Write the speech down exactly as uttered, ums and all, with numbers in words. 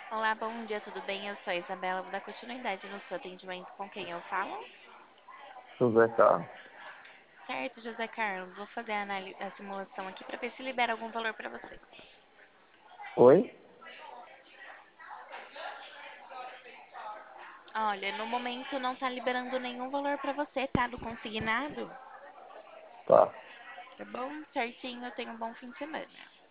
Olá, bom dia, tudo bem? Eu sou a Isabela, vou dar continuidade no seu atendimento com quem eu falo. José Carlos. Certo, José Carlos, vou fazer a, análise, a simulação aqui para ver se libera algum valor para você. Oi? Olha, no momento não tá liberando nenhum valor para você, tá? Do consignado, Tá. tá bom? Certinho, eu tenho um bom fim de semana.